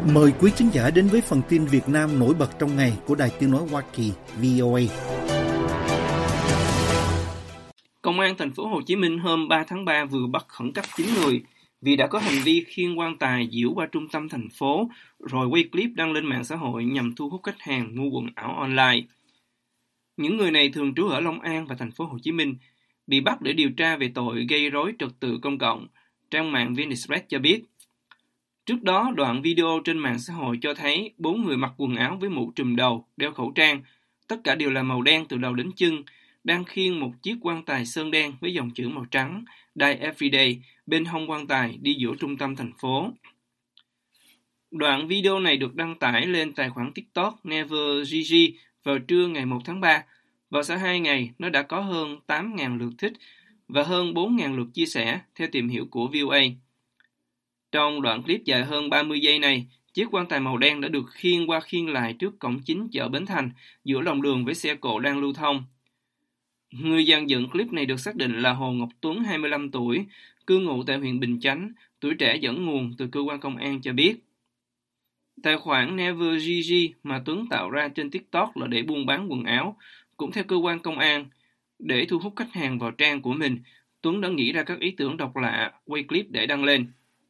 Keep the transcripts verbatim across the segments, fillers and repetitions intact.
Mời quý khán giả đến với phần tin Việt Nam nổi bật trong ngày của Đài Tiếng nói Hoa Kỳ vê o a. Công an thành phố Hồ Chí Minh hôm ba tháng ba vừa bắt khẩn cấp chín người vì đã có hành vi khiêng quan tài diễu qua trung tâm thành phố rồi quay clip đăng lên mạng xã hội nhằm thu hút khách hàng mua quần áo online. Những người này thường trú ở Long An và thành phố Hồ Chí Minh, bị bắt để điều tra về tội gây rối trật tự công cộng. Trang mạng vê en Express cho biết. Trước đó, đoạn video trên mạng xã hội cho thấy bốn người mặc quần áo với mũ trùm đầu, đeo khẩu trang, tất cả đều là màu đen từ đầu đến chân, đang khiêng một chiếc quan tài sơn đen với dòng chữ màu trắng Die Everyday bên hông quan tài đi giữa trung tâm thành phố. Đoạn video này được đăng tải lên tài khoản TikTok NeverGG vào trưa ngày một tháng ba. Vào sau hai ngày, nó đã có hơn tám nghìn lượt thích và hơn bốn nghìn lượt chia sẻ, theo tìm hiểu của vê o a. Trong đoạn clip dài hơn ba mươi giây này, chiếc quan tài màu đen đã được khiêng qua khiêng lại trước cổng chính chợ Bến Thành, giữa lòng đường với xe cộ đang lưu thông. Người dàn dựng clip này được xác định là Hồ Ngọc Tuấn, hai mươi lăm tuổi, cư ngụ tại huyện Bình Chánh. Tuổi Trẻ dẫn nguồn từ cơ quan công an cho biết. Tài khoản NeverGG mà Tuấn tạo ra trên TikTok là để buôn bán quần áo. Cũng theo cơ quan công an, để thu hút khách hàng vào trang của mình, Tuấn đã nghĩ ra các ý tưởng độc lạ, quay clip để đăng lên.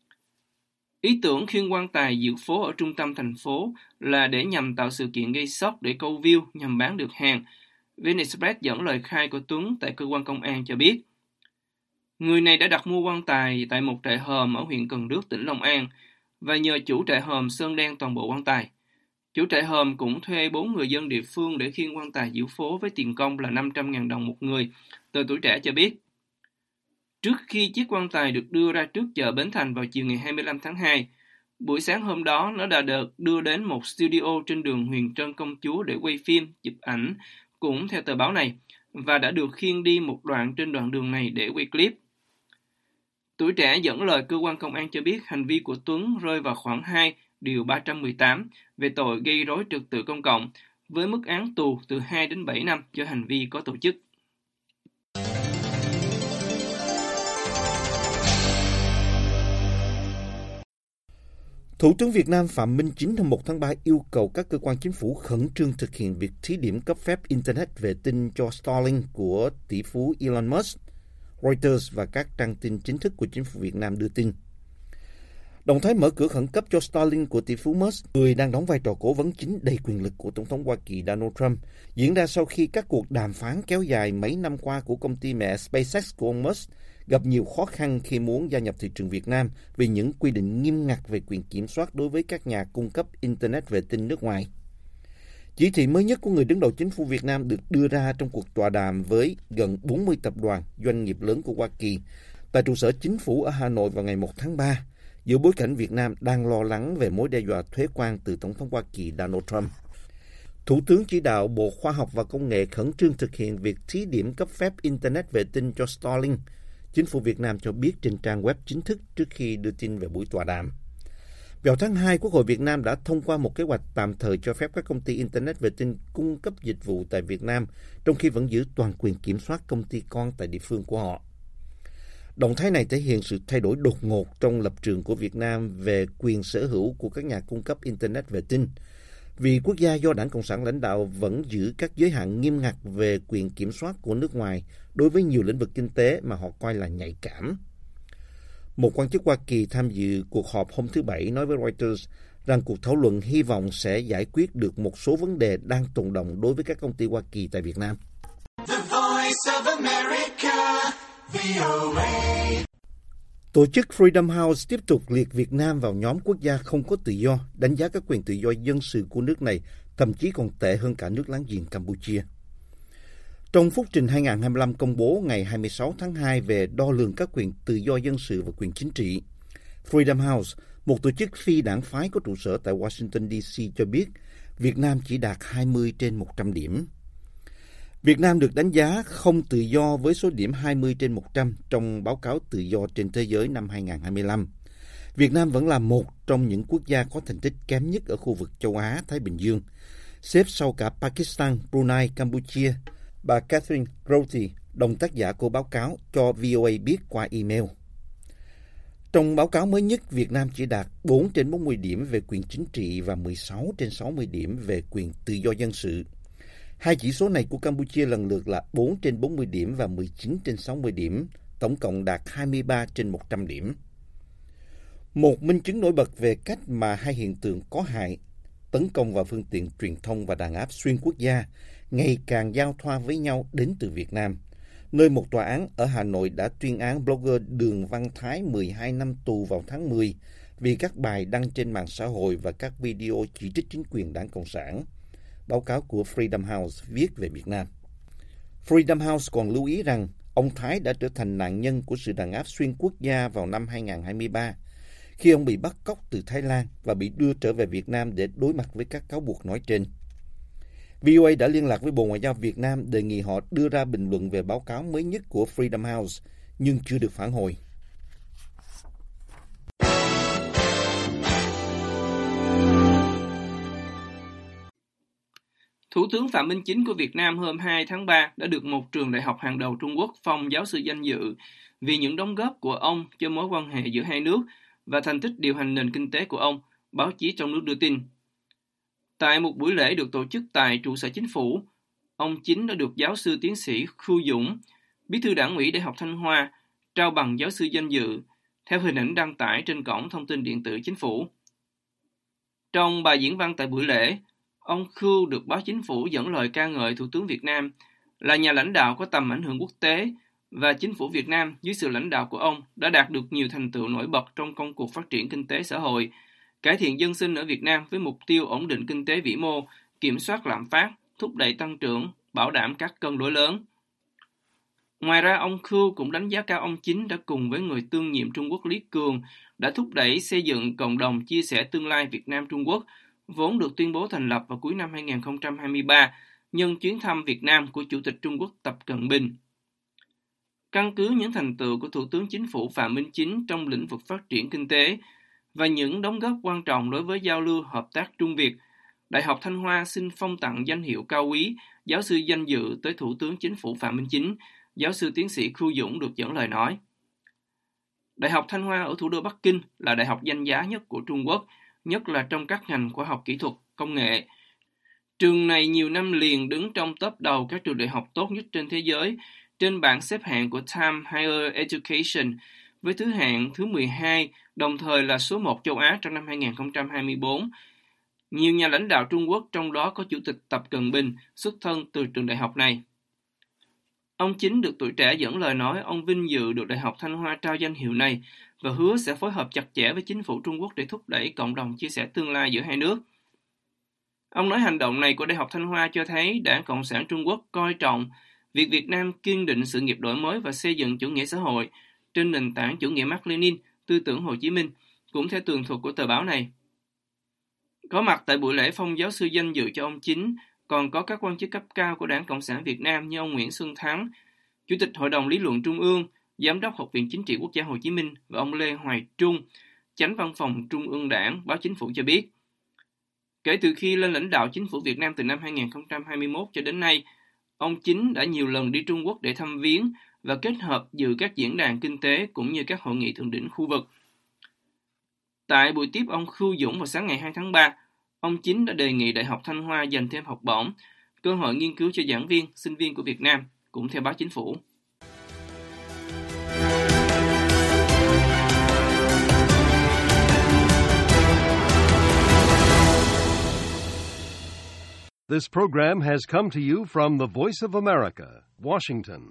Ý tưởng khiêng quan tài diễu phố ở trung tâm thành phố là để nhằm tạo sự kiện gây sốc để câu view nhằm bán được hàng. vê en Express dẫn lời khai của Tuấn tại cơ quan công an cho biết. Người này đã đặt mua quan tài tại một trại hòm ở huyện Cần Đước, tỉnh Long An và nhờ chủ trại hòm sơn đen toàn bộ quan tài. Chủ trại hòm cũng thuê bốn người dân địa phương để khiêng quan tài diễu phố với tiền công là năm trăm nghìn đồng một người, tờ Tuổi Trẻ cho biết. Trước khi chiếc quan tài được đưa ra trước chợ Bến Thành vào chiều ngày hai mươi lăm tháng hai, buổi sáng hôm đó nó đã được đưa đến một studio trên đường Huyền Trân Công Chúa để quay phim, chụp ảnh, cũng theo tờ báo này, và đã được khiêng đi một đoạn trên đoạn đường này để quay clip. Tuổi Trẻ dẫn lời cơ quan công an cho biết hành vi của Tuấn rơi vào khoảng hai điều ba trăm mười tám về tội gây rối trật tự công cộng, với mức án tù từ hai đến bảy năm cho hành vi có tổ chức. Thủ tướng Việt Nam Phạm Minh Chính hôm một tháng ba yêu cầu các cơ quan chính phủ khẩn trương thực hiện việc thí điểm cấp phép Internet vệ tinh cho Starlink của tỷ phú Elon Musk, Reuters và các trang tin chính thức của chính phủ Việt Nam đưa tin. Động thái mở cửa khẩn cấp cho Starlink của tỷ phú Musk, người đang đóng vai trò cố vấn chính đầy quyền lực của Tổng thống Hoa Kỳ Donald Trump, diễn ra sau khi các cuộc đàm phán kéo dài mấy năm qua của công ty mẹ SpaceX của ông Musk gặp nhiều khó khăn khi muốn gia nhập thị trường Việt Nam vì những quy định nghiêm ngặt về quyền kiểm soát đối với các nhà cung cấp Internet vệ tinh nước ngoài. Chỉ thị mới nhất của người đứng đầu chính phủ Việt Nam được đưa ra trong cuộc tọa đàm với gần bốn mươi tập đoàn doanh nghiệp lớn của Hoa Kỳ tại trụ sở chính phủ ở Hà Nội vào ngày một tháng ba, giữa bối cảnh Việt Nam đang lo lắng về mối đe dọa thuế quan từ Tổng thống Hoa Kỳ Donald Trump. Thủ tướng chỉ đạo Bộ Khoa học và Công nghệ khẩn trương thực hiện việc thí điểm cấp phép Internet vệ tinh cho Starlink, chính phủ Việt Nam cho biết trên trang web chính thức trước khi đưa tin về buổi tọa đàm. Vào tháng hai, Quốc hội Việt Nam đã thông qua một kế hoạch tạm thời cho phép các công ty Internet vệ tinh cung cấp dịch vụ tại Việt Nam, trong khi vẫn giữ toàn quyền kiểm soát công ty con tại địa phương của họ. Động thái này thể hiện sự thay đổi đột ngột trong lập trường của Việt Nam về quyền sở hữu của các nhà cung cấp Internet vệ tinh, vì quốc gia do Đảng Cộng sản lãnh đạo vẫn giữ các giới hạn nghiêm ngặt về quyền kiểm soát của nước ngoài đối với nhiều lĩnh vực kinh tế mà họ coi là nhạy cảm. Một quan chức Hoa Kỳ tham dự cuộc họp hôm thứ Bảy nói với Reuters rằng cuộc thảo luận hy vọng sẽ giải quyết được một số vấn đề đang tồn đọng đối với các công ty Hoa Kỳ tại Việt Nam. The Voice of America, vê o a. Tổ chức Freedom House tiếp tục liệt Việt Nam vào nhóm quốc gia không có tự do, đánh giá các quyền tự do dân sự của nước này thậm chí còn tệ hơn cả nước láng giềng Campuchia. Trong phúc trình hai không hai lăm công bố ngày hai mươi sáu tháng hai về đo lường các quyền tự do dân sự và quyền chính trị, Freedom House, một tổ chức phi đảng phái có trụ sở tại Washington, D C cho biết Việt Nam chỉ đạt hai mươi trên một trăm điểm. Việt Nam được đánh giá không tự do với số điểm hai mươi trên một trăm trong báo cáo tự do trên thế giới năm hai không hai lăm. Việt Nam vẫn là một trong những quốc gia có thành tích kém nhất ở khu vực châu Á, Thái Bình Dương, xếp sau cả Pakistan, Brunei, Campuchia. Bà Catherine Grothy, đồng tác giả của báo cáo, cho vê o a biết qua email. Trong báo cáo mới nhất, Việt Nam chỉ đạt bốn trên bốn mươi điểm về quyền chính trị và mười sáu trên sáu mươi điểm về quyền tự do dân sự. Hai chỉ số này của Campuchia lần lượt là bốn trên bốn mươi điểm và mười chín trên sáu mươi điểm, tổng cộng đạt hai mươi ba trên một trăm điểm. Một minh chứng nổi bật về cách mà hai hiện tượng có hại, tấn công vào phương tiện truyền thông và đàn áp xuyên quốc gia, ngày càng giao thoa với nhau đến từ Việt Nam, nơi một tòa án ở Hà Nội đã tuyên án blogger Đường Văn Thái mười hai năm tù vào tháng mười vì các bài đăng trên mạng xã hội và các video chỉ trích chính quyền Đảng Cộng sản. Báo cáo của Freedom House viết về Việt Nam. Freedom House còn lưu ý rằng ông Thái đã trở thành nạn nhân của sự đàn áp xuyên quốc gia vào năm hai không hai ba, khi ông bị bắt cóc từ Thái Lan và bị đưa trở về Việt Nam để đối mặt với các cáo buộc nói trên. vê o a đã liên lạc với Bộ Ngoại giao Việt Nam đề nghị họ đưa ra bình luận về báo cáo mới nhất của Freedom House, nhưng chưa được phản hồi. Thủ tướng Phạm Minh Chính của Việt Nam hôm hai tháng ba đã được một trường đại học hàng đầu Trung Quốc phong giáo sư danh dự vì những đóng góp của ông cho mối quan hệ giữa hai nước và thành tích điều hành nền kinh tế của ông, báo chí trong nước đưa tin. Tại một buổi lễ được tổ chức tại trụ sở chính phủ, ông Chính đã được giáo sư tiến sĩ Khu Dũng, bí thư Đảng ủy Đại học Thanh Hoa, trao bằng giáo sư danh dự, theo hình ảnh đăng tải trên cổng thông tin điện tử chính phủ. Trong bài diễn văn tại buổi lễ, ông Khu được báo chính phủ dẫn lời ca ngợi Thủ tướng Việt Nam là nhà lãnh đạo có tầm ảnh hưởng quốc tế và chính phủ Việt Nam dưới sự lãnh đạo của ông đã đạt được nhiều thành tựu nổi bật trong công cuộc phát triển kinh tế xã hội, cải thiện dân sinh ở Việt Nam với mục tiêu ổn định kinh tế vĩ mô, kiểm soát lạm phát, thúc đẩy tăng trưởng, bảo đảm các cân đối lớn. Ngoài ra, ông Khu cũng đánh giá cao ông Chính đã cùng với người tương nhiệm Trung Quốc Lý Cường đã thúc đẩy xây dựng cộng đồng chia sẻ tương lai Việt Nam-Trung Quốc, vốn được tuyên bố thành lập vào cuối năm hai không hai ba, nhân chuyến thăm Việt Nam của Chủ tịch Trung Quốc Tập Cận Bình. Căn cứ những thành tựu của Thủ tướng Chính phủ Phạm Minh Chính trong lĩnh vực phát triển kinh tế và những đóng góp quan trọng đối với giao lưu hợp tác Trung Việt, Đại học Thanh Hoa xin phong tặng danh hiệu cao quý giáo sư danh dự tới Thủ tướng Chính phủ Phạm Minh Chính, giáo sư tiến sĩ Khu Dũng được dẫn lời nói. Đại học Thanh Hoa ở thủ đô Bắc Kinh là đại học danh giá nhất của Trung Quốc, nhất là trong các ngành khoa học kỹ thuật, công nghệ. Trường này nhiều năm liền đứng trong top đầu các trường đại học tốt nhất trên thế giới, trên bảng xếp hạng của Time Higher Education, với thứ hạng thứ mười hai, đồng thời là số một châu Á trong năm hai không hai tư. Nhiều nhà lãnh đạo Trung Quốc, trong đó có Chủ tịch Tập Cận Bình, xuất thân từ trường đại học này. Ông Chính được Tuổi Trẻ dẫn lời nói ông vinh dự được Đại học Thanh Hoa trao danh hiệu này và hứa sẽ phối hợp chặt chẽ với chính phủ Trung Quốc để thúc đẩy cộng đồng chia sẻ tương lai giữa hai nước. Ông nói hành động này của Đại học Thanh Hoa cho thấy Đảng Cộng sản Trung Quốc coi trọng việc Việt Nam kiên định sự nghiệp đổi mới và xây dựng chủ nghĩa xã hội trên nền tảng chủ nghĩa Mác Lênin, tư tưởng Hồ Chí Minh, cũng theo tường thuật của tờ báo này. Có mặt tại buổi lễ phong giáo sư danh dự cho ông Chính còn có các quan chức cấp cao của Đảng Cộng sản Việt Nam như ông Nguyễn Xuân Thắng, Chủ tịch Hội đồng Lý luận Trung ương, Giám đốc Học viện Chính trị Quốc gia Hồ Chí Minh và ông Lê Hoài Trung, Chánh Văn phòng Trung ương Đảng, báo Chính phủ cho biết. Kể từ khi lên lãnh đạo chính phủ Việt Nam từ năm hai không hai mốt cho đến nay, ông Chính đã nhiều lần đi Trung Quốc để thăm viếng và kết hợp dự các diễn đàn kinh tế cũng như các hội nghị thượng đỉnh khu vực. Tại buổi tiếp ông Khu Dũng vào sáng ngày hai tháng ba, ông Chính đã đề nghị Đại học Thanh Hoa dành thêm học bổng, cơ hội nghiên cứu cho giảng viên, sinh viên của Việt Nam, cũng theo báo Chính phủ. This program has come to you from the Voice of America, Washington.